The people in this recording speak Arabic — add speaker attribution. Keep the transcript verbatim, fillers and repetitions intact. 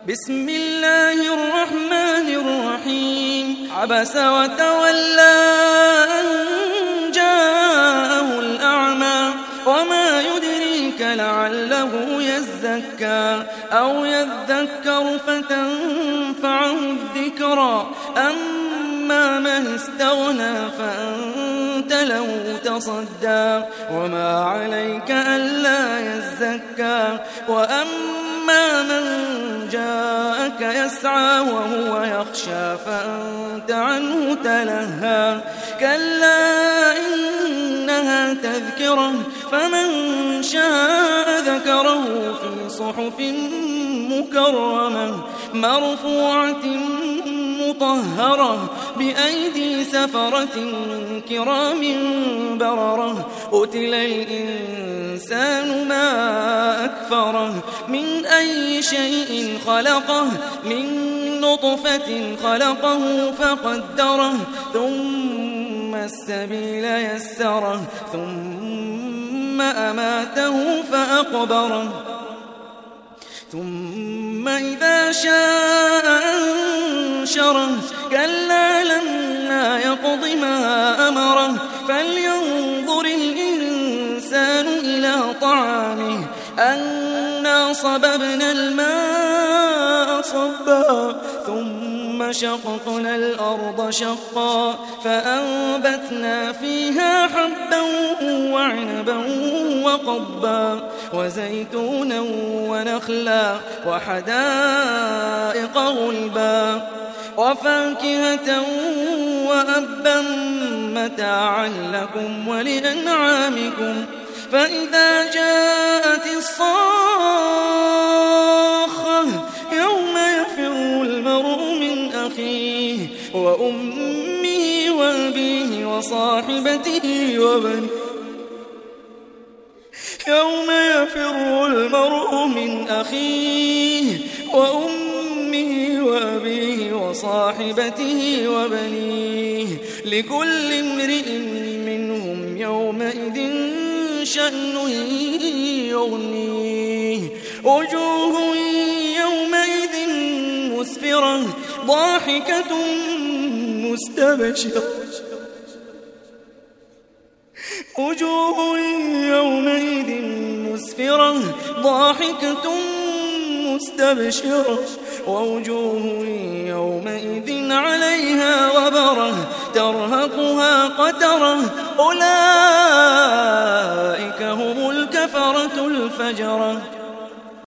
Speaker 1: بسم الله الرحمن الرحيم عبس وتولى أن جاءه الأعمى وما يدريك لعله يزكى أو يذكر فتنفعه الذكرى أما من استغنى فأنت له تصدى وما عليك ألا يزكى وأما من جاءك يسعى وهو يخشى فأنت عنه تلهى كلا إنها تذكرة فمن شاء ذكره في صحف مكرمة مرفوعة مطهرة بأيدي سفرة كرام بررة قتل الإنسان ما أكفره من أي شيء خلقه من نطفة خلقه فقدره ثم السبيل يسره ثم أماته فأقبره ثم إذا شاء أنشره كلا لما يقض ما أمره فلينظر الإنسان إلى طعامه أنا صببنا الماء صبا ثم شققنا الأرض شقا فأنبتنا فيها حبا وعنبا وقبا وزيتونا ونخلا وحدائق غلبا وفاكهة وأبا متاعا لكم ولأنعامكم فإذا جاءت الصاخة يوم يفر المرء من أخيه وأمه وأبيه وصاحبته وبنيه يوم يفر المرء من أخيه وأمه وأبيه وصاحبته وبنيه لكل امرئ منهم يومئذ شأن يغنيه وجوه يومئذ مسفرة ضاحكة مستبشرة وجوه يومئذ مسفرة ضاحكة مستبشرة ووجوه يومئذ عليها غبرة ترهقها قترة أولئك هم الكفرة الفجرة.